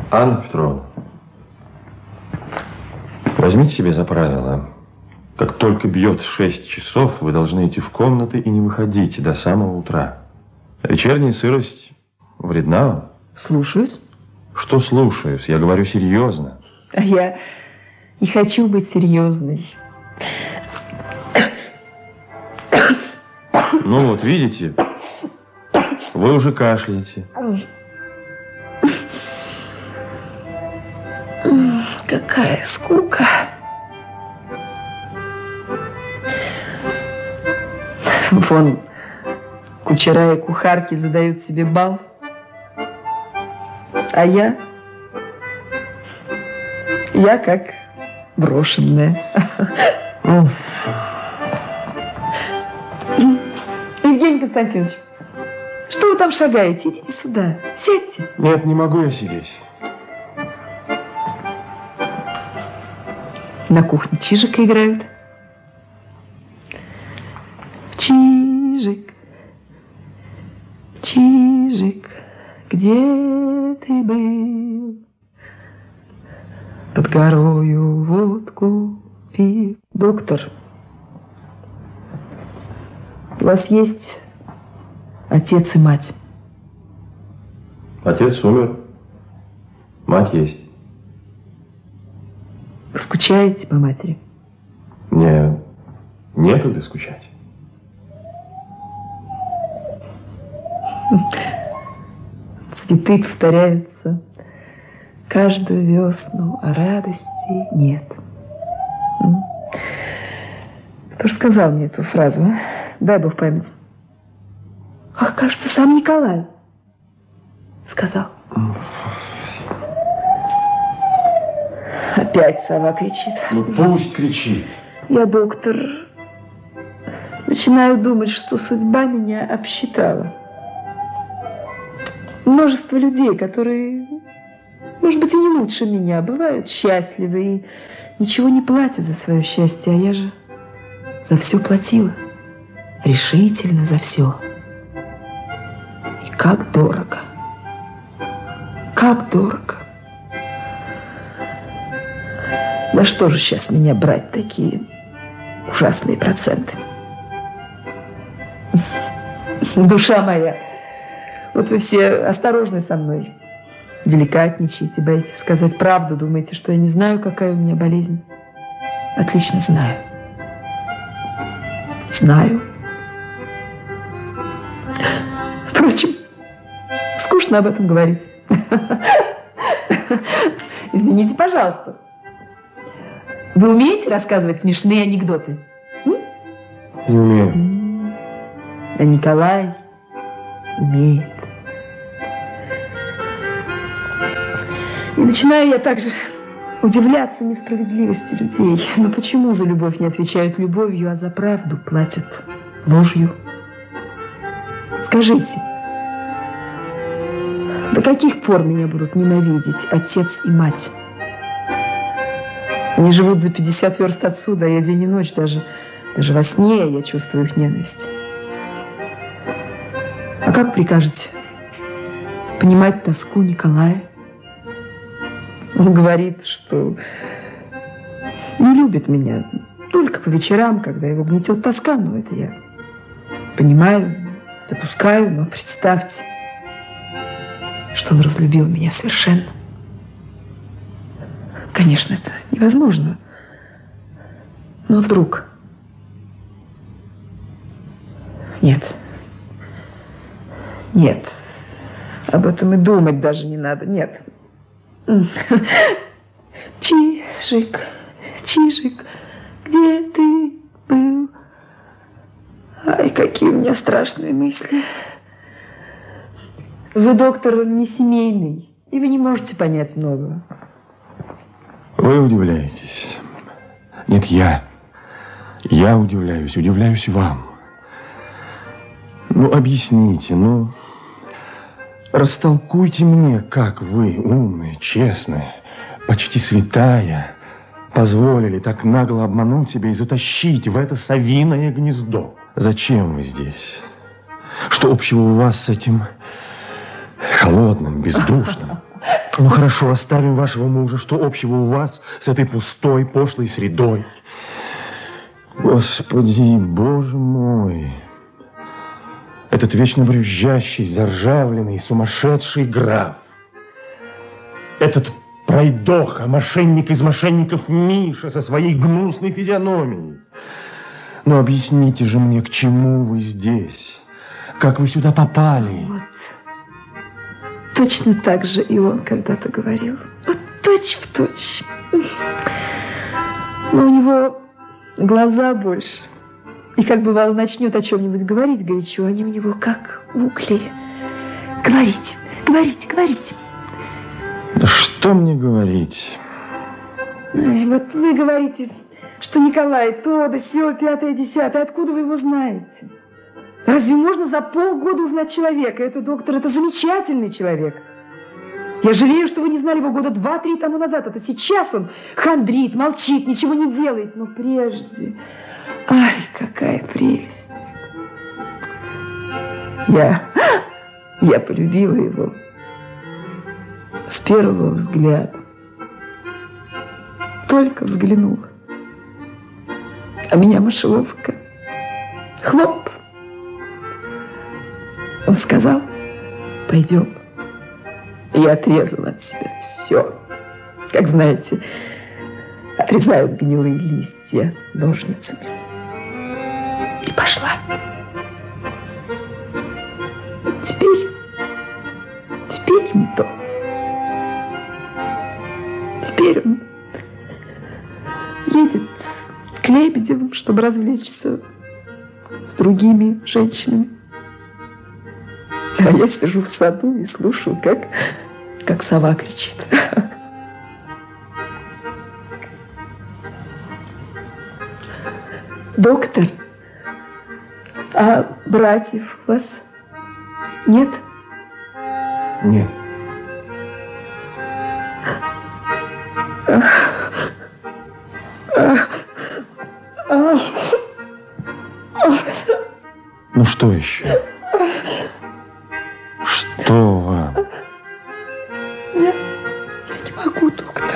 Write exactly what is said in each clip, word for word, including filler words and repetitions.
Анна Петровна, возьмите себе за правило. Как только бьет шесть часов, вы должны идти в комнаты и не выходить до самого утра. Вечерняя сырость вредна вам. Слушаюсь. Что слушаюсь? Я говорю серьезно. А я не хочу быть серьезной. Ну вот, видите, вы уже кашляете. Какая скука. Вон, кучера и кухарки задают себе бал. А я... Я как брошенная. Евгений Константинович, что вы там шагаете? Идите сюда, сядьте. Нет, не могу я сидеть. На кухне Чижика играют. Чижик, Чижик, где ты был? Под горою водку пил. Доктор, у вас есть отец и мать? Отец умер, мать есть. Скучаете по матери? Мне некогда скучать. Цветы повторяются каждую весну, а радости нет. Кто же сказал мне эту фразу, а? Дай Бог память. Ах, кажется, сам Николай сказал. Опять сова кричит. Ну пусть кричит. Я, доктор, начинаю думать, что судьба меня обсчитала. Множество людей, которые, может быть, и не лучше меня, бывают счастливы и ничего не платят за свое счастье, а я же за все платила. Решительно за все. И как дорого. Как дорого. За что же сейчас меня брать такие ужасные проценты? Душа моя, вот вы все осторожны со мной, деликатничаете, боитесь сказать правду, думаете, что я не знаю, какая у меня болезнь. Отлично знаю. Знаю. Впрочем, скучно об этом говорить. Извините, пожалуйста. Вы умеете рассказывать смешные анекдоты? М? Не умею. А Николай умеет. И начинаю я также удивляться несправедливости людей. Но почему за любовь не отвечают любовью, а за правду платят ложью? Скажите, до каких пор меня будут ненавидеть отец и мать? Они живут за пятьдесят верст отсюда, а я день и ночь, даже, даже во сне я чувствую их ненависть. А как прикажете понимать тоску Николая? Он говорит, что не любит меня только по вечерам, когда его гнетет тоска, но это я понимаю, допускаю, но представьте, что он разлюбил меня совершенно. Конечно, это невозможно. Но вдруг... Нет. Нет. Об этом и думать даже не надо. Нет. Чижик, Чижик, где ты был? Ай, какие у меня страшные мысли. Вы, доктор, не семейный, и вы не можете понять многого. Вы удивляетесь. Нет, я. Я удивляюсь, удивляюсь вам. Ну, объясните, ну, растолкуйте мне, как вы, умная, честная, почти святая, позволили так нагло обмануть себя и затащить в это совиное гнездо. Зачем вы здесь? Что общего у вас с этим холодным, бездушным, Ну хорошо, оставим вашего мужа. Что общего у вас с этой пустой, пошлой средой? Господи, Боже мой. Этот вечно брюзжащий, заржавленный, сумасшедший граф. Этот пройдоха, мошенник из мошенников Миша со своей гнусной физиономией. Ну, объясните же мне, к чему вы здесь? Как вы сюда попали? Вот. Точно так же и он когда-то говорил. Вот точь в точь. Но у него глаза больше. И как бывало, начнет о чем-нибудь говорить горячо, они у него как в угле. Говорите, говорите, говорите. Да что мне говорить? Ай, вот вы говорите, что Николай то, да сё, пятое, десятое. Откуда вы его знаете? Разве можно за полгода узнать человека? Это, доктор, это замечательный человек. Я жалею, что вы не знали его года два-три тому назад. Это сейчас он хандрит, молчит, ничего не делает. Но прежде... Ай, какая прелесть. Я... Я полюбила его с первого взгляда. Только взглянула. А меня мышеловка. Хлоп. Он сказал, пойдем. Я отрезала от себя все. Как знаете, отрезают гнилые листья ножницами. И пошла. Теперь, теперь не то. Теперь он едет к Лебедевым, чтобы развлечься с другими женщинами. А я сижу в саду и слушаю, как, как сова кричит. Доктор, а братьев у вас нет? Нет. Ну что еще? Что вам? Я, я не могу, доктор.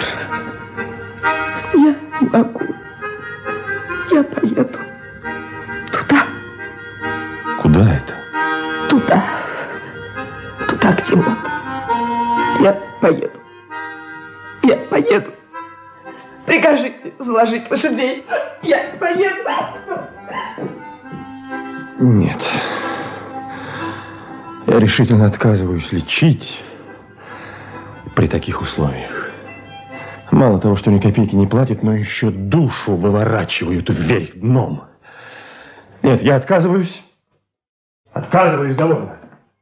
Я не могу. Я поеду туда. Куда это? Туда. Туда, где он. Я поеду. Я поеду. Прикажите заложить лошадей. Я поеду. Нет. Я решительно отказываюсь лечить при таких условиях. Мало того, что ни копейки не платят, но еще душу выворачивают вверх дном. Нет, я отказываюсь. Отказываюсь, довольно.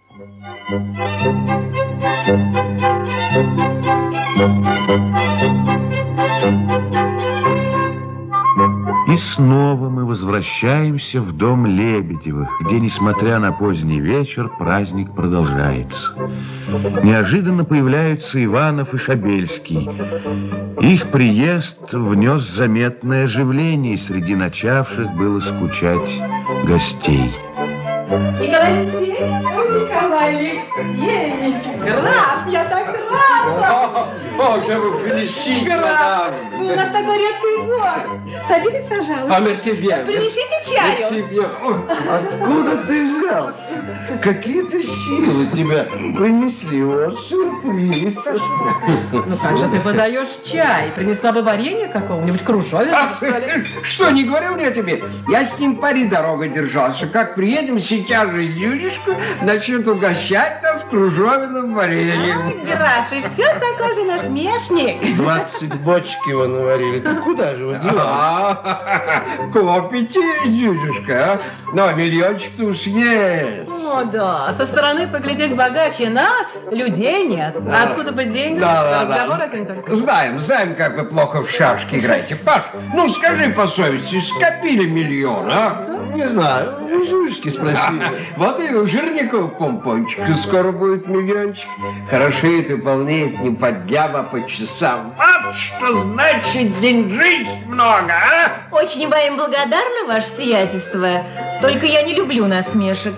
И снова мы возвращаемся в дом Лебедевых, где, несмотря на поздний вечер, праздник продолжается. Неожиданно появляются Иванов и Шабельский. Их приезд внес заметное оживление среди начавших было скучать гостей. Николай Алексеевич, о, Николай Алексеевич, граф, я так рада! О, je vous félicite, Граф, madame. у нас такой редкий гость. Садитесь, пожалуйста. А, merci bien. Принесите чаю. Merci bien. О, Откуда ты взялся? Какие-то силы тебя принесли. Вот сюрприз. Ну как же ты подаешь чай? Принесла бы варенье какого-нибудь, кружовенного, что ли? Что, не говорил я тебе? Я с ним пари дорогой держался. Как приедем, сейчас же Юришка начнет угощать нас кружовенным вареньем. Ай, граф, и все такой же насмешник. Двадцать бочек его наварили. Ты куда же вы деваетесь? Копите, Юришка, а? Но миллиончик-то уж есть. О, да, со стороны поглядеть богаче нас, людей нет. А откуда бы деньги? Да, да, Разговор да. один только. Знаем, знаем, как вы плохо в шашки играете. Паш, ну скажи по совести, скопили миллион, а? Не знаю, у Зюшки спросили. Вот и у Жирникова помпончик. Скоро будет миллиончик. Хорошеет и полнеет не по дням, а по часам. Вот что значит деньжищ много, а? Очень вам благодарна, ваше сиятельство. Только я не люблю насмешек.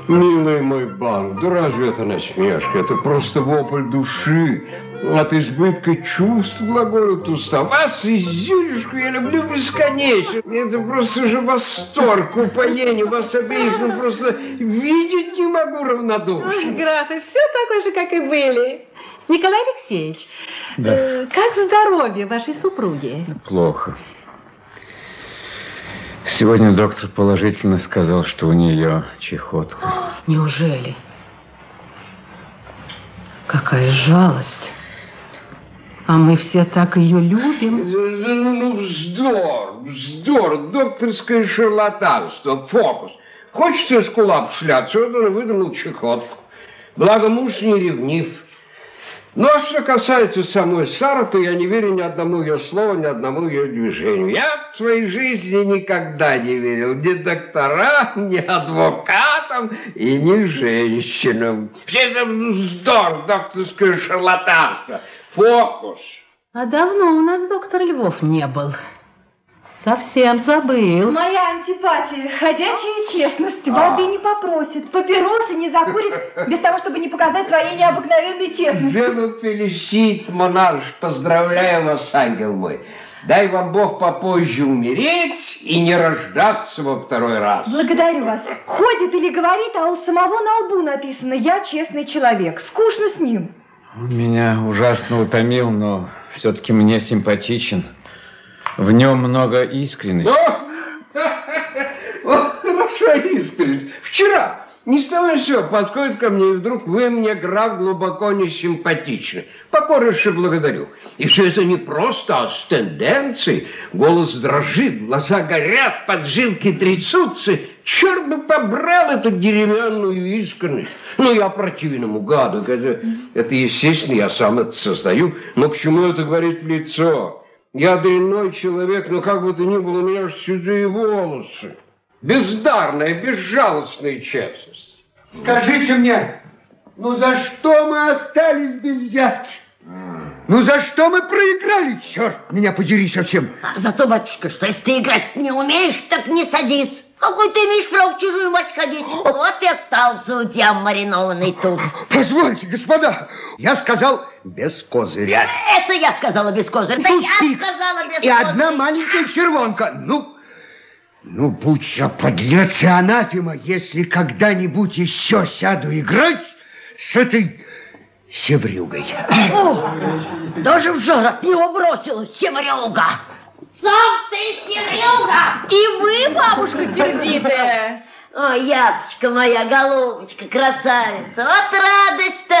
Милый мой банк, да разве это насмешка? Это просто вопль души. От избытка чувств глаголют уста. Вас и Зюрюшку я люблю бесконечно. Это просто же восторг, упоение вас обеих. Ну, просто видеть не могу равнодушно. Ой, графы, все такое же, как и были. Николай Алексеевич, Да. э, как здоровье вашей супруги? Плохо. Сегодня доктор положительно сказал, что у нее чехотка. Неужели? Какая жалость. А мы все так ее любим. Ну, вздор, вздор, докторское шарлатанство, фокус. Хочется эскулап шляться, вот он и выдумал чехотку. Благо муж не ревнив. Ну, а что касается самой Сары, то я не верю ни одному ее слову, ни одному ее движению. Я в своей жизни никогда не верил ни докторам, ни адвокатам и ни женщинам. Все это вздор, докторское шарлатанство, фокус. А давно у нас доктор Львов не был. Совсем забыл. Моя антипатия, ходячая честность, воды не попросит, папиросы не закурит, без того, чтобы не показать своей необыкновенной честности. Жену Фелисит, монарш, поздравляю вас, ангел мой. Дай вам Бог попозже умереть и не рождаться во второй раз. Благодарю вас. Ходит или говорит, а у самого на лбу написано «Я честный человек». Скучно с ним. Он меня ужасно утомил, но все-таки мне симпатичен. В нем много искренности. Вот хорошая искренность. Вчера ни с того ни с сего подходит ко мне, и вдруг вы мне, граф, глубоко не симпатичны. Покорнейше благодарю. И все это не просто, а с тенденцией. Голос дрожит, глаза горят, поджилки трясутся. Черт бы побрал эту деревянную искренность. Ну, я противному гаду. Это, это естественно, я сам это создаю. Но к чему это говорить в лицо? Я дрянной человек, но как бы то ни было, у меня же седые волосы. Бездарная, безжалостная честность. Скажите мне, ну за что мы остались без взятки? Ну за что мы проиграли, черт меня подери совсем? А зато, батюшка, что если ты играть не умеешь, так не садись. Какой ты имеешь право в чужую мать ходить? Вот и остался у тебя маринованный туз. Позвольте, господа, я сказал без козыря. Это я сказала без козыря. Это я сказала без и козыря. И одна маленькая червонка. Ну, ну, будь я подлец и анафема, если когда-нибудь еще сяду играть с этой севрюгой. О, даже в жар от него бросилась севрюга. Сам ты севрюга! И вы, бабушка, сердитая. Ой, Ясочка моя, голубочка, красавица, вот радость-то!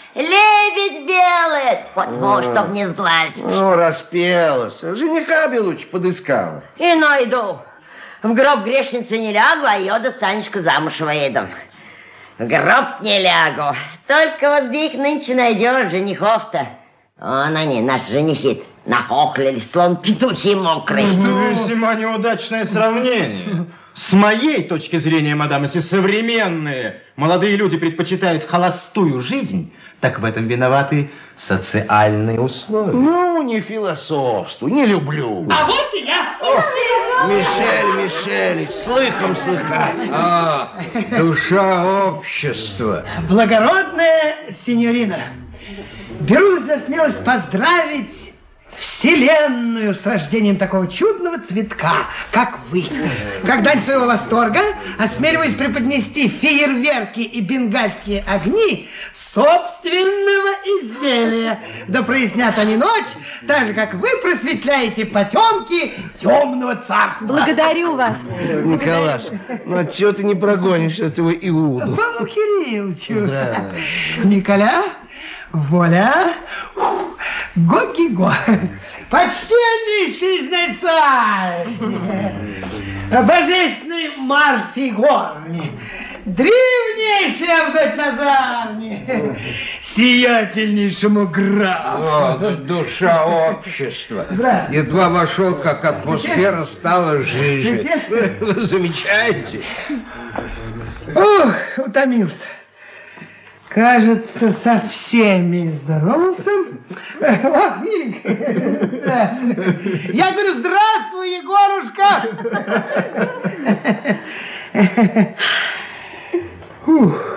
Лебедь белый! Вот-вот, чтоб не сглазить. Ну, распелась. Жениха бы лучше подыскала. И найду. В гроб грешницы не лягу, а ее да Санечка замуж выйду. В гроб не лягу. Только вот где их нынче найдешь, женихов-то? Вон они, наши женихи, нахохлились, словно петухи мокрые. Весьма неудачное сравнение. С моей точки зрения, мадам, если современные молодые люди предпочитают холостую жизнь, так в этом виноваты социальные условия. Ну, не философствуй, не люблю. А вот и я. Мишель Мишель, слыхом слыхать. А, душа общества. Благородная сеньорина, беру на себя смелость поздравить Вселенную с рождением такого чудного цветка, как вы. Как дань своего восторга осмеливаюсь преподнести фейерверки и бенгальские огни собственного изделия. Да прояснят они ночь, так же, как вы просветляете потемки темного царства. Благодарю вас. Николаш, ну а чего ты не прогонишь этого Иуду? Павлу Кирилловичу. Николя, воля, го-ги-го. Почтеннейший знайцарь, божественный Марфигор, древнейший Авдоть Назарни, сиятельнейшему графу. О, душа общества. Едва вошел, как атмосфера стала жиже. Вы замечаете? Ух, утомился. Кажется, со всеми здоровался. О, миленькая. Я говорю, здравствуй, Егорушка. Фух.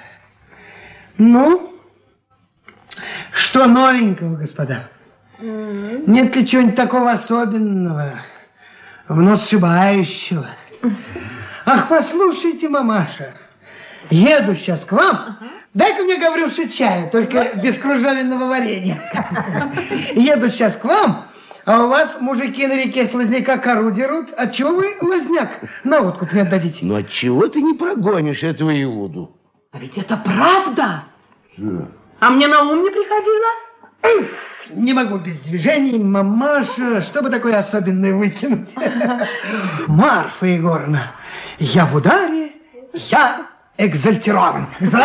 Ну, что новенького, господа? Mm. Нет ли чего-нибудь такого особенного, внушающего? Ах, послушайте, мамаша, еду сейчас к вам. Uh-huh. Дай-ка мне, Гаврюша, чая, только без кружевенного варенья. Еду сейчас к вам, а у вас мужики на реке с лозняка кору дерут. Отчего вы лозняк на откуп не отдадите? Ну, отчего ты не прогонишь этого Иуду? А ведь это правда. Yeah. А мне на ум не приходило? Эх, не могу без движений, мамаша, что бы такое особенное выкинуть? Марфа Егоровна, я в ударе, я экзальтирован.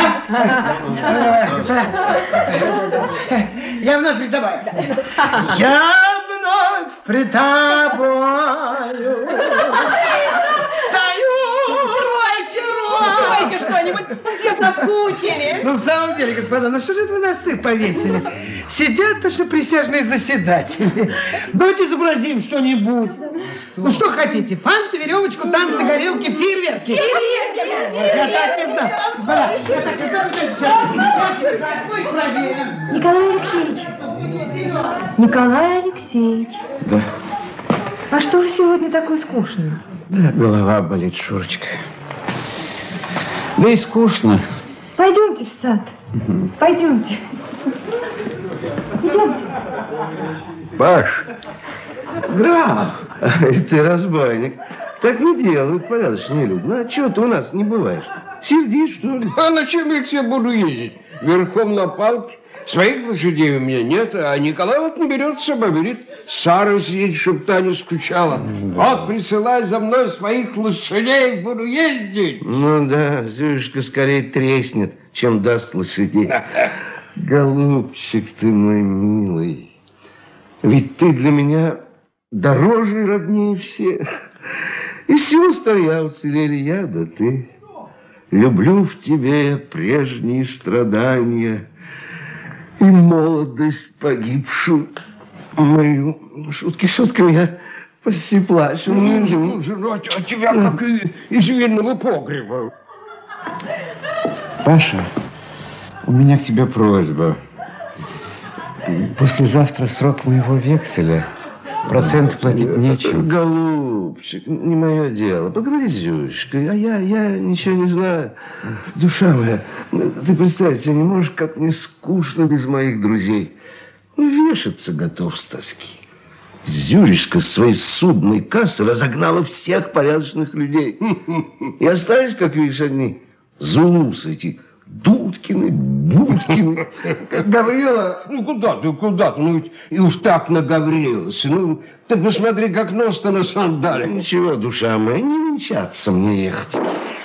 Я вновь пред тобой. Я вновь пред тобою. Стою. Давайте что-нибудь, все соскучились. Ну, в самом деле, господа, ну что же это вы носы повесили? Сидят точно присяжные заседатели. Давайте изобразим что-нибудь. Ну, что хотите? Фанты, веревочку, танцы, горелки, фейерверки. Николай Алексеевич. Николай Алексеевич. Да. А что вы сегодня такой скучный? Да, голова болит, Шурочка. Да и скучно. Пойдемте в сад. Угу. Пойдемте. Идемте. Паш, граф, ты разбойник. Так не делают порядочные люди. Ну, а чего ты у нас не бываешь? Сердишь, что ли? А на чем я к тебе буду ездить? Верхом на палке? Своих лошадей у меня нет, а Николай вот не берет с собой, говорит, Сару съедет, чтоб та не скучала. Да. Вот присылай за мной своих лошадей, буду ездить. Ну да, Зюшка скорее треснет, чем даст лошадей. Голубчик ты мой милый, ведь ты для меня дороже и роднее всех. Из всего старья уцелели я, да ты. Люблю в тебе прежние страдания и молодость погибшую мою. Шутки шутками, я почти плачу. Ну, ну, ну, а тебя как и из винного погреба. Паша, у меня к тебе просьба. Послезавтра срок моего векселя. Процент платить нечем. Голубчик, не мое дело. Поговори с Зюшкой, а я, я ничего не знаю. Душа моя, ты представить себе не можешь, как мне скучно без моих друзей. Ну, вешаться готов с тоски. Зюшка с своей судной кассы разогнала всех порядочных людей. И остались, как видишь, одни зулусы эти. Дудкины, Будкины, Гаврила. Ну, куда ты, куда ты? Ну, и уж так наговорился. Ну, ты посмотри, как нос-то на сандале. Ничего, душа моя, не венчаться мне ехать.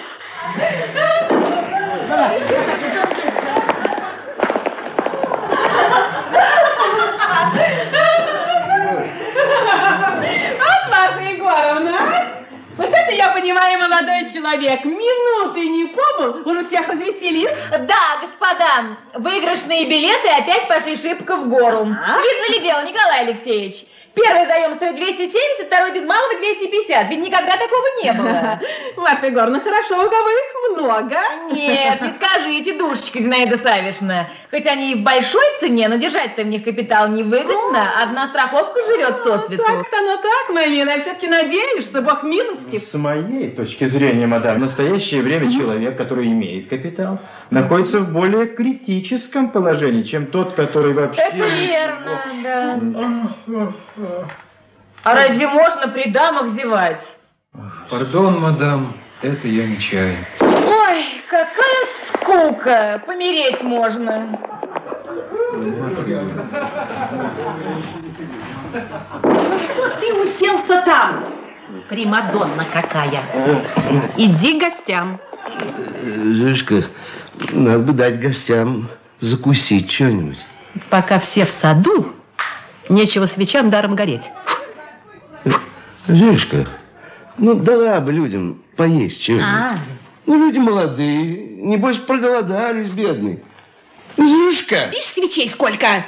Марфа Егоровна, вот это я понимаю, молодой человек. Минуты не побыл, уже всех развеселил. Да, господа, выигрышные билеты опять пошли шибко в гору. А? Видно ли дело, Николай Алексеевич? Первый заем стоит двести семьдесят, второй без малого двести пятьдесят. Ведь никогда такого не было. Марфа Егоровна, хорошо, у кого их много. Нет, не скажите, душечка Зинаида Савишна. Хоть они и в большой цене, но держать-то в них капитал невыгодно. Одна страховка живет сосвету. Так-то, ну так, моя милая, все-таки надеешься, Бог милостив. С моей точки зрения, мадам, в настоящее время человек, который имеет капитал, находится в более критическом положении, чем тот, который вообще... Это верно, да. А разве можно при дамах зевать? Пардон, мадам, это я нечаянно. Ой, какая скука! Помереть можно. Ну что ты уселся там? Примадонна какая. Иди к гостям. Зюшка, надо бы дать гостям закусить что-нибудь. Пока все в саду, нечего свечам даром гореть. Зюшка, ну дала бы людям поесть чего-нибудь. А. Ну люди молодые, небось проголодались, бедные. Зюшка! Видишь, свечей сколько?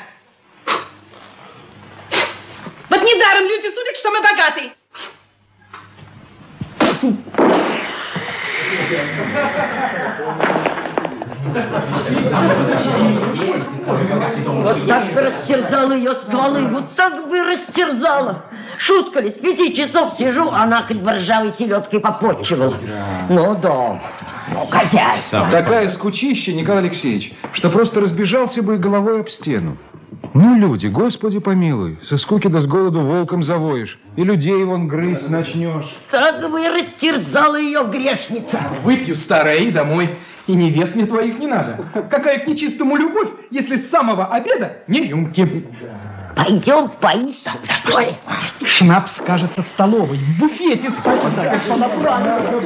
Вот недаром люди судят, что мы богаты. Вот так бы растерзала ее стволы, вот так бы растерзала. Шутка ли, с пяти часов сижу, она хоть бы ржавой селедкой попотчевала. Ну, дом, ну, хозяйство. Такая скучища, Николай Алексеевич, что просто разбежался бы и головой об стену. Ну, люди, Господи помилуй, со скуки да с голоду волком завоешь, и людей вон грызть начнешь. Так бы и растерзала ее грешница. Выпью, старая, и домой. И невест мне твоих не надо. Какая к нечистому любовь, если с самого обеда не рюмки. Пойдем поищем, что ли? Шнапс, кажется, в столовой, в буфете стоит. Господа правильно.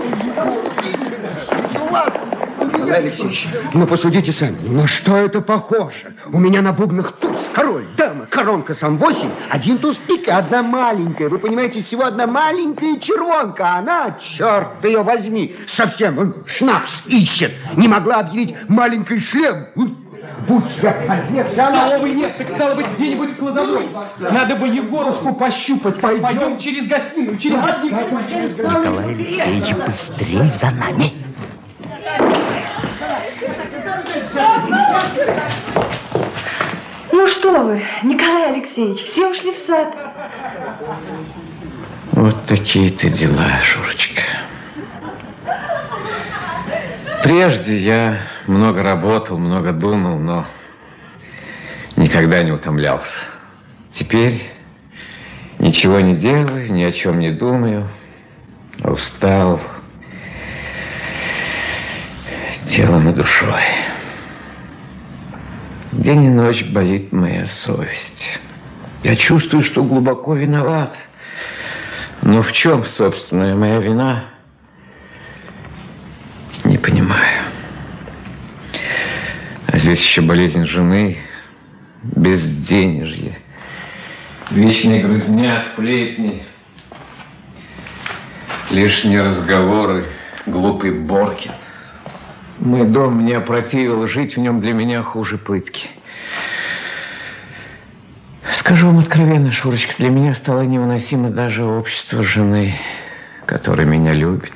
Николай Алексеевич, ну посудите сами, на что это похоже? У меня на бубнах туз, король, дама, коронка, сам восемь, один туз пика, одна маленькая. Вы понимаете, всего одна маленькая червонка, а она, черт ее возьми, совсем он шнапс ищет. Не могла объявить маленький шлем. Будь я полез. Столовой нет, так стало быть где-нибудь в кладовой. Надо бы Егорушку пощупать. Пойдем, Пойдем через гостиную, через гостиную. Николай Алексеевич, быстрей за нами. Ну что вы, Николай Алексеевич, все ушли в сад. Вот такие-то дела, Шурочка. Прежде я много работал, много думал, но никогда не утомлялся. Теперь ничего не делаю, ни о чем не думаю, устал телом и душой. День и ночь болит моя совесть. Я чувствую, что глубоко виноват. Но в чем, собственно, моя вина? Не понимаю. А здесь еще болезнь жены, безденежье, вечная грызня, сплетни, лишние разговоры, глупый Боркин. Мой дом мне опротивил, жить в нем для меня хуже пытки. Скажу вам откровенно, Шурочка, для меня стало невыносимо даже общество жены, которая меня любит.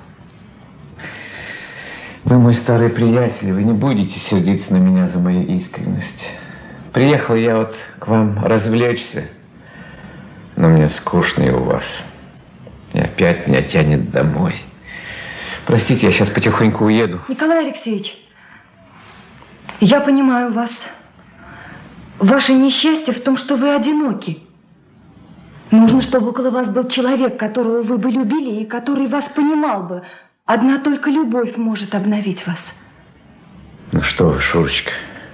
Вы мой старый приятель, вы не будете сердиться на меня за мою искренность. Приехал я вот к вам развлечься, но мне скучно и у вас. И опять меня тянет домой. Простите, я сейчас потихоньку уеду. Николай Алексеевич, я понимаю вас. Ваше несчастье в том, что вы одиноки. Нужно, чтобы около вас был человек, которого вы бы любили и который вас понимал бы. Одна только любовь может обновить вас. Ну что вы, Шурочка,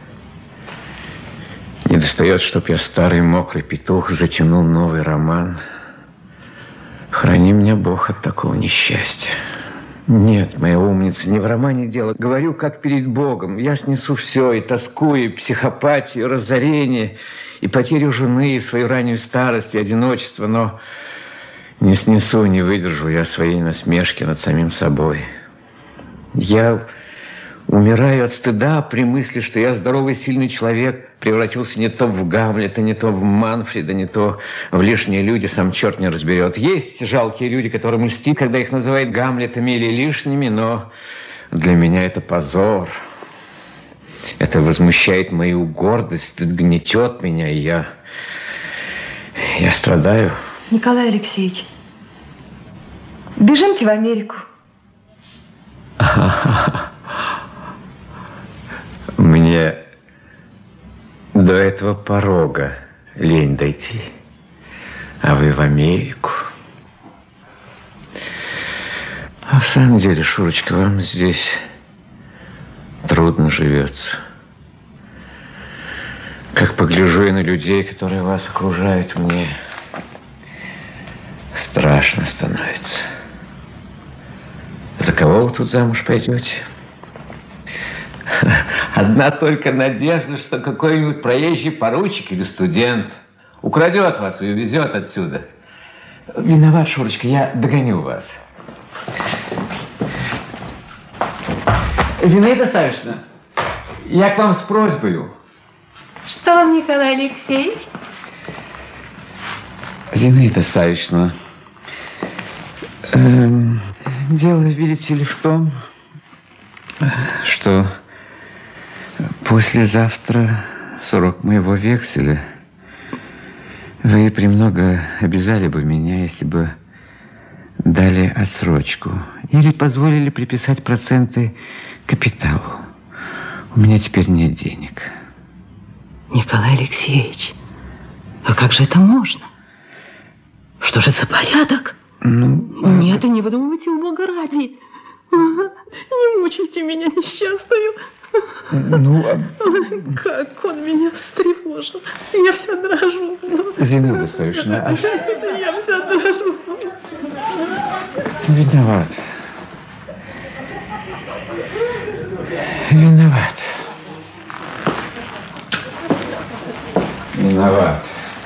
не достает, чтоб я, старый мокрый петух, затянул новый роман. Храни меня Бог от такого несчастья. Нет, моя умница, не в романе дело. Говорю, как перед Богом. Я снесу все, и тоску, и психопатию, и разорение, и потерю жены, и свою раннюю старость, и одиночество, но не снесу, не выдержу я своей насмешки над самим собой. Я умираю от стыда при мысли, что я здоровый, сильный человек, превратился не то в Гамлета, не то в Манфреда, не то в лишние люди, сам черт не разберет. Есть жалкие люди, которым льстит, когда их называют Гамлетами или лишними, но для меня это позор. Это возмущает мою гордость, это гнетет меня, и я, я страдаю. Николай Алексеевич, бежимте в Америку. Мне до этого порога лень дойти, а вы в Америку. А в самом деле, Шурочка, вам здесь трудно живется. Как погляжу я на людей, которые вас окружают, мне страшно становится. За кого вы тут замуж пойдете? Одна только надежда, что какой-нибудь проезжий поручик или студент украдет вас и увезет отсюда. Виноват, Шурочка, я догоню вас. Зинаида Савишна, я к вам с просьбой. Что вам, Николай Алексеевич? Зинаида Савишна, эм, дело, видите ли, в том... что послезавтра срок моего векселя. Вы премного обязали бы меня, если бы дали отсрочку или позволили приписать проценты капиталу. У меня теперь нет денег. Николай Алексеевич, а как же это можно? Что же за порядок? Ну, нет, и не выдумывайте, у Бога ради. Не мучайте меня несчастную. Ну, а... как он меня встревожил. Я вся дрожу. Зинаида Савишна, а... Я вся дрожу. Виноват. Виноват. Виноват.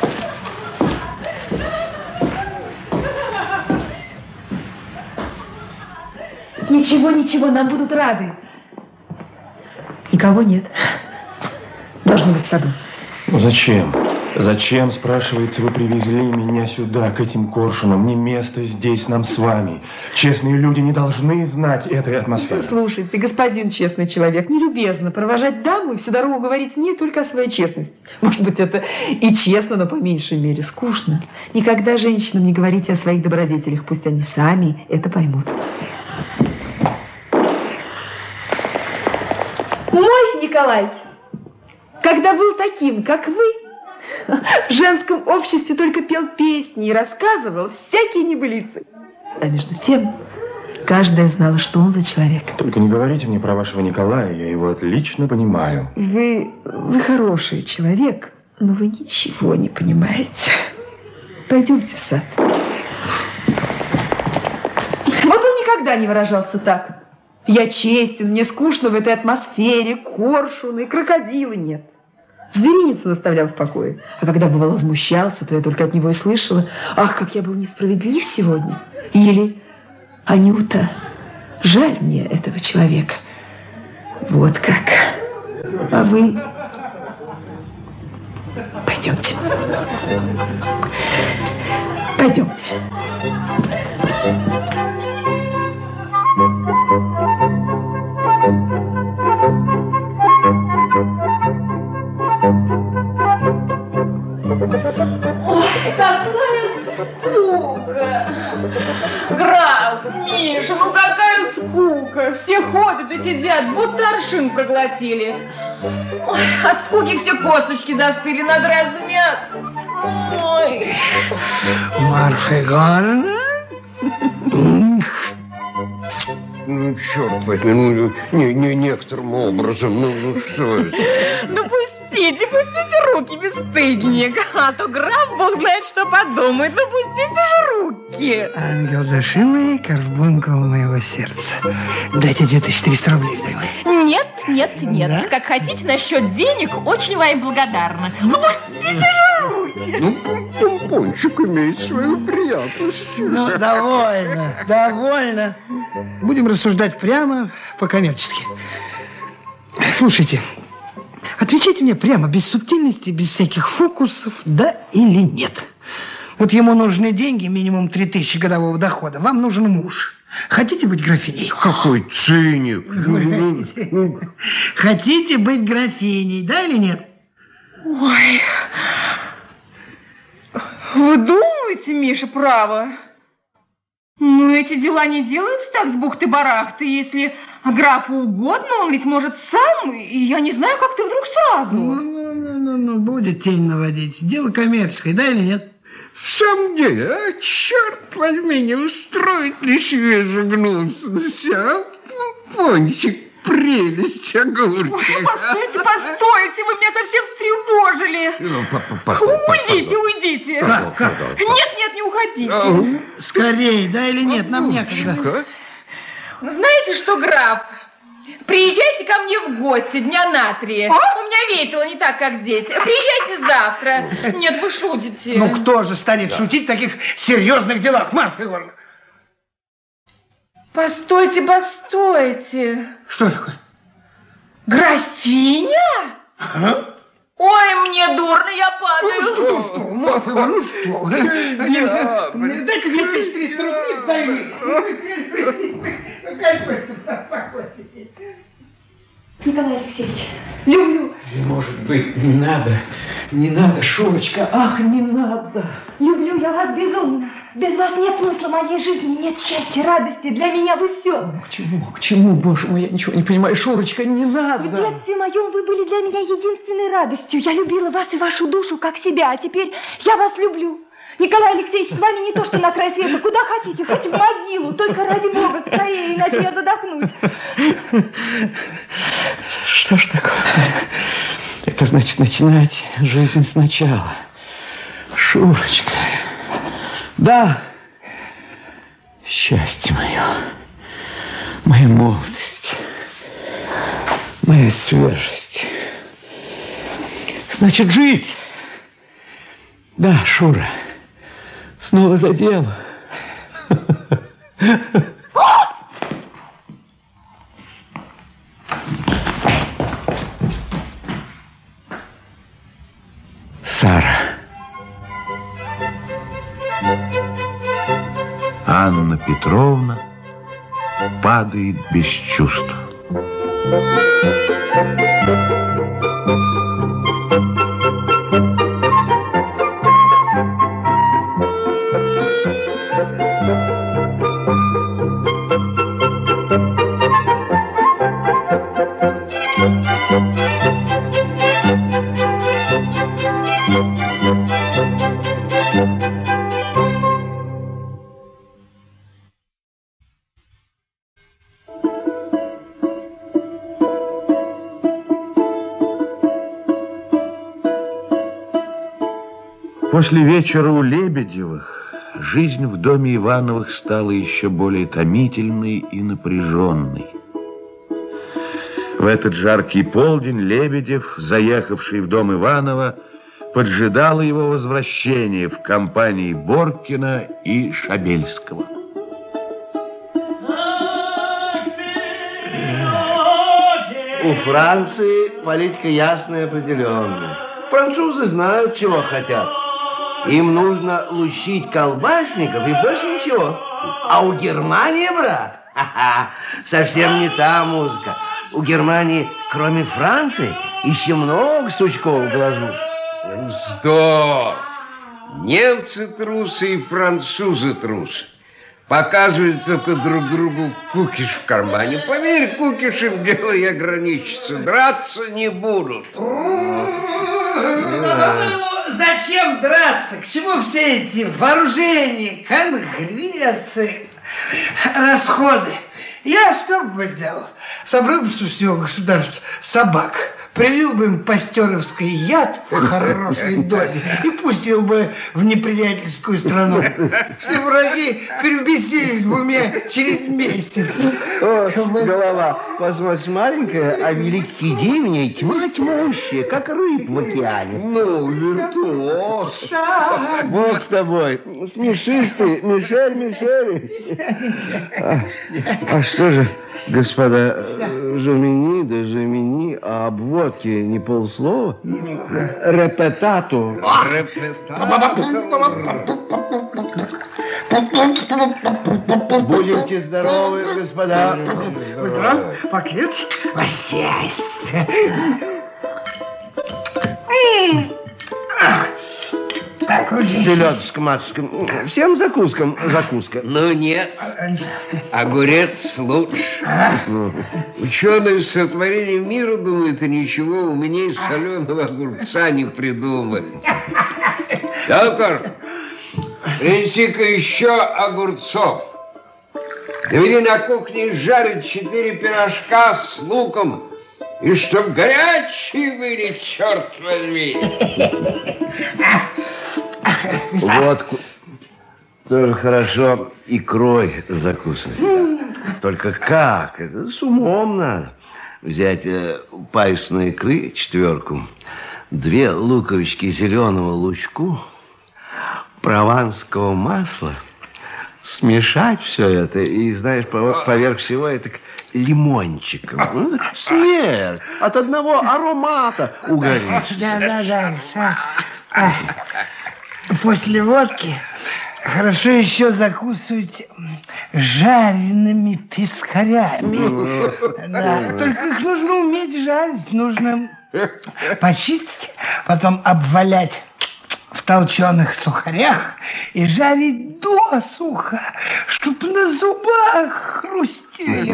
Ничего, ничего, нам будут рады. Никого нет. Должно быть в саду. Ну зачем? Зачем, спрашивается, вы привезли меня сюда, к этим коршунам? Не место здесь нам с вами. Честные люди не должны знать этой атмосферы. Слушайте, господин честный человек, нелюбезно провожать даму и всю дорогу говорить с ней только о своей честности. Может быть, это и честно, но по меньшей мере скучно. Никогда женщинам не говорите о своих добродетелях, пусть они сами это поймут. Мой Николай, когда был таким, как вы, в женском обществе только пел песни и рассказывал всякие небылицы. А между тем, каждая знала, что он за человек. Только не говорите мне про вашего Николая, я его отлично понимаю. Вы, вы хороший человек, но вы ничего не понимаете. Пойдемте в сад. Вот он никогда не выражался так. Я честен, мне скучно в этой атмосфере, коршуны, крокодилы нет. Звериницу наставлял в покое. А когда бывало возмущался, то я только от него и слышала: ах, как я был несправедлив сегодня. Или: Анюта, жаль мне этого человека. Вот как. А вы... Пойдемте. Пойдемте. Ой, какая скука! Граф, Миша, ну какая скука! Все ходят и сидят, будто аршин проглотили. Ой, от скуки все косточки застыли, надо размяться. Ой. Марфа Егоровна? Ну, черт возьми, ну, не, не некоторым образом, ну, ну что это? Ну, пустите, пустите руки, бесстыдник, а то граф, бог знает, что подумает, ну, пустите же руки. Ангел души моей, карбункул моего сердца. Дайте две тысячи триста рублей взаймы. Нет, нет, нет, да? Как хотите, насчет денег очень вам благодарна. Ну, пустите же руки. Ну, помпончик имеет свою приятность. Ну, довольно, довольно. Будем рассуждать прямо, по-коммерчески. Слушайте, отвечайте мне прямо, без субтильности, без всяких фокусов, да или нет. Вот ему нужны деньги, минимум три тысячи годового дохода. Вам нужен муж. Хотите быть графиней? Какой циник. Хотите быть графиней, да или нет? Ой, вы думаете, Миша, право? Ну, эти дела не делаются так с бухты-барахты. Если графу угодно, он ведь может сам, и я не знаю, как ты вдруг сразу. Ну, ну, ну, ну, ну будет тень наводить. Дело коммерческое, да или нет? В самом деле, а, черт возьми, не устроит ли свежегнусность, а? Пончик, прелесть, огурчик. Ой, постойте, постойте, вы меня совсем встревожили. Ну, уйдите, уйдите. Как, как? Нет, нет, не уходите. Скорее, да или нет, нам некогда. Знаете что, граф? Приезжайте ко мне в гости дня на три. А? У меня весело, не так, как здесь. Приезжайте завтра. Нет, вы шутите. Ну, кто же станет да. шутить в таких серьезных делах, Марфа Егоровна? Постойте, постойте. Что такое? Графиня? Ага. Ой, мне дурно, я падаю. Ну что, что, Марфа Ивановна, ну что? Дай-ка две тысячи триста рублей, займи. Николай Алексеевич, люблю. Не может быть, не надо, не надо, Шурочка, ах, не надо. Люблю я вас безумно. Без вас нет смысла моей жизни, нет счастья, радости. Для меня вы все. К чему, к чему, боже мой, я ничего не понимаю. Шурочка, не надо. В детстве моем вы были для меня единственной радостью. Я любила вас и вашу душу, как себя, а теперь я вас люблю. Николай Алексеевич, с вами не то, что на край света. Куда хотите, хоть в могилу. Только ради Бога, скорее, иначе я задохнусь. Что ж такое? Это значит начинать жизнь сначала. Шурочка. Да. Счастье мое. Моя молодость. Моя свежесть. Значит, жить. Да, Шура. Снова за дело. Сара. Анна Петровна падает без чувств. После вечера у Лебедевых жизнь в доме Ивановых стала еще более томительной и напряженной. В этот жаркий полдень Лебедев, заехавший в дом Иванова, поджидал его возвращения в компании Боркина и Шабельского. У Франции политика ясная и определенная. Французы знают, чего хотят. Им нужно лущить колбасников и больше ничего. А у Германии, брат, ха-ха, совсем не та музыка. У Германии, кроме Франции, еще много сучков в глазу. Вздор! Немцы трусы и французы трусы. Показывают это друг другу кукиш в кармане. Поверь, кукишем дело и ограничится. Драться не будут. Зачем драться? К чему все эти вооружения, конгрессы, расходы? Я что бы сделал? Собрал бы со всего государства собак, привил бы им пастеровский яд в хорошей дозе и пустил бы в неприятельскую страну. Все враги перебесились бы у меня через месяц. О, голова, посмотришь, маленькая, а великие идеи у меня тьма тьмущая, как рыб в океане. Ну, виртуоз. Бог с тобой. Смешишь ты, Мишель Мишель. А, а что же, господа, Жемини да Жемини, а об водке не полслова? Репетату. Будете здоровы, господа. Здорово, пакет. Посясь. Селедочка, матушка, всем закускам закуска. Ну нет, огурец лучше. Ученые сотворения мира думают, и ничего умнее соленого огурца не придумали. Доктор, принеси-ка еще огурцов. Доведи на кухне жарить четыре пирожка с луком. И чтоб горячие были, черт возьми. Водку тоже хорошо икрой закусывать. Только как? Это с умом надо. Взять э, паюсной икры четверку, две луковички зеленого лучку, прованского масла, смешать все это и, знаешь, поверх всего это лимончиком. Ну, смерть. От одного аромата угоришь. Да, да, да. После водки Хорошо еще закусывать жареными пескарями. Да, только их нужно уметь жарить, нужно почистить, потом обвалять в толченых сухарях и жарить досуха, чтоб на зубах хрустели.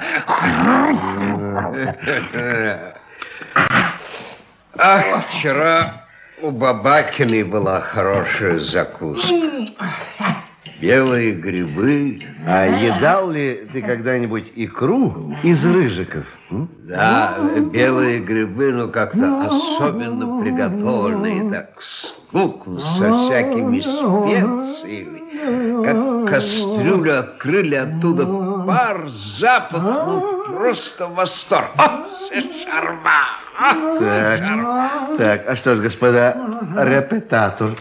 Ах, вчера у Бабакиной была хорошая закуска. Белые грибы. А едал ли ты когда-нибудь икру из рыжиков? Да, белые грибы, ну как-то особенно приготовленные, так с луком, со всякими специями. Как кастрюлю открыли, оттуда пар, запах, ну просто восторг. О, шарма! Так, так, а что ж, господа, репетатор.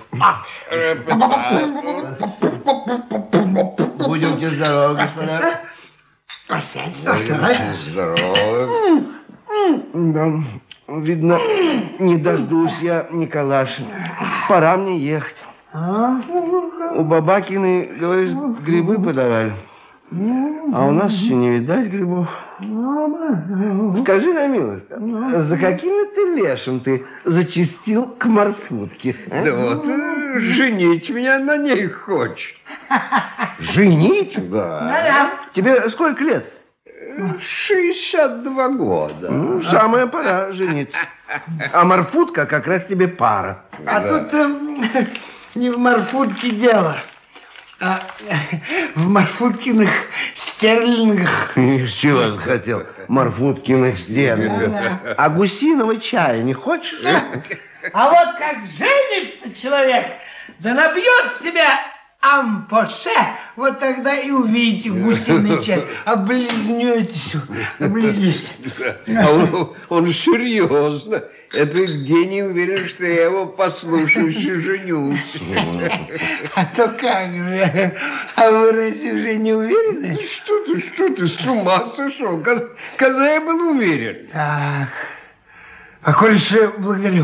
Будемте здоровы, господа. Будемте здоровы. Да, видно, не дождусь я, Николаши. Пора мне ехать. У Бабакиной, говоришь, грибы подавали. А у нас еще не видать грибов. Скажи на милость, за каким ты лешим ты зачастил к Марфутке? А? Да вот, женить меня на ней хочешь. Женить? Да. Тебе сколько лет? шестьдесят два года. Ну, самая пора жениться. А Марфутка как раз тебе пара. А Да. тут э, не в Марфутке дело, а в Марфуткиных стерлингах. Из чего ты хотел? Марфуткиных стерлингов. А гусиного чая не хочешь? А вот как женится человек, да набьет себя ампоше, вот тогда и увидите гусиный чай. Облизнетесь, облизнетесь. А он, он серьезно. Этот гений уверен, что я его послушаюсь и женюсь. А то как же? А вы разве уже не уверены? Что ты, что ты, с ума сошел? Когда, когда я был уверен? Так, покорнейше благодарю.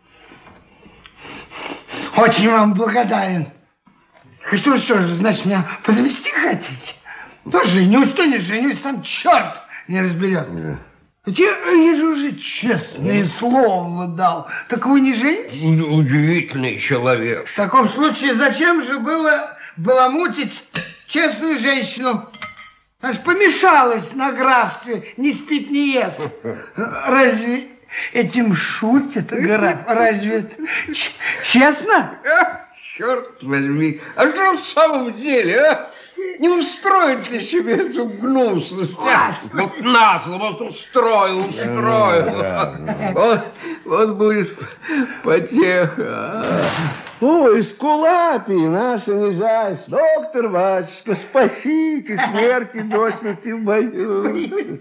Очень вам благодарен. Что, что же, значит, меня подвести хотите? Да женюсь, то не женюсь, сам черт не разберет. Я, я же уже честное слово дал. Так вы не женитесь? Удивительный человек. В таком случае зачем же было баламутить честную женщину? Аж помешалась на графстве, не спит, не ест. Разве этим шутят, граф? Разве это честно? Черт возьми, а что в самом деле, а? Не устроит ли себе эту гнусность? А? Вот назло, вот устрою, устрою. Вот, вот будет потеха. Ой, Скулапий, наша нижайшая, доктор, батюшка, спасите, смерти до смерти боюсь.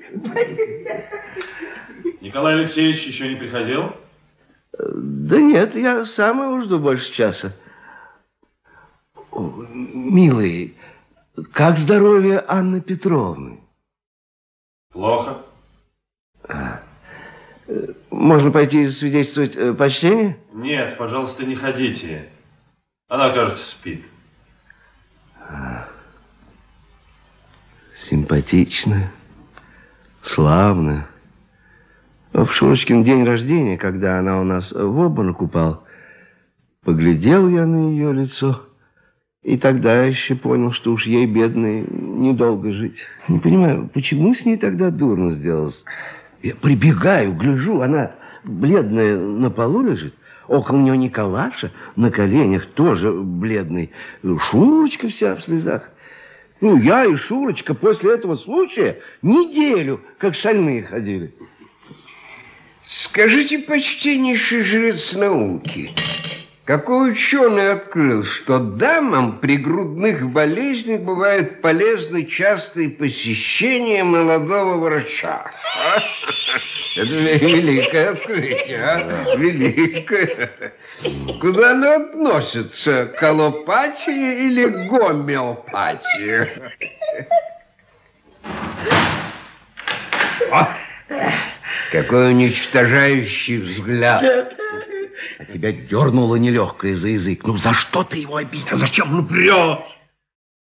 Николай Алексеевич еще не приходил? Да нет, я сам его жду больше часа. О, милый, как здоровье Анны Петровны? Плохо. А, можно пойти свидетельствовать э, почтение? Нет, пожалуйста, не ходите. Она, кажется, спит. А, симпатичная, славная. В Шурочкин день рождения, когда она у нас в обморок упала, поглядел я на ее лицо. И тогда еще понял, что уж ей, бедной, недолго жить. Не понимаю, почему с ней тогда дурно сделалось? Я прибегаю, гляжу, она бледная на полу лежит. Около нее Николаша на коленях тоже бледный. Шурочка вся в слезах. Ну, я и Шурочка после этого случая неделю как шальные ходили. Скажите, почтеннейший жрец науки, какой ученый открыл, что дамам при грудных болезнях бывает полезно частые посещения молодого врача? А? Это великое открытие, а? Великое. Куда оно относится? К аллопатии или гомеопатии? Какой уничтожающий взгляд. А тебя дернуло нелегкое за язык. Ну, за что ты его обидел? А зачем он врет?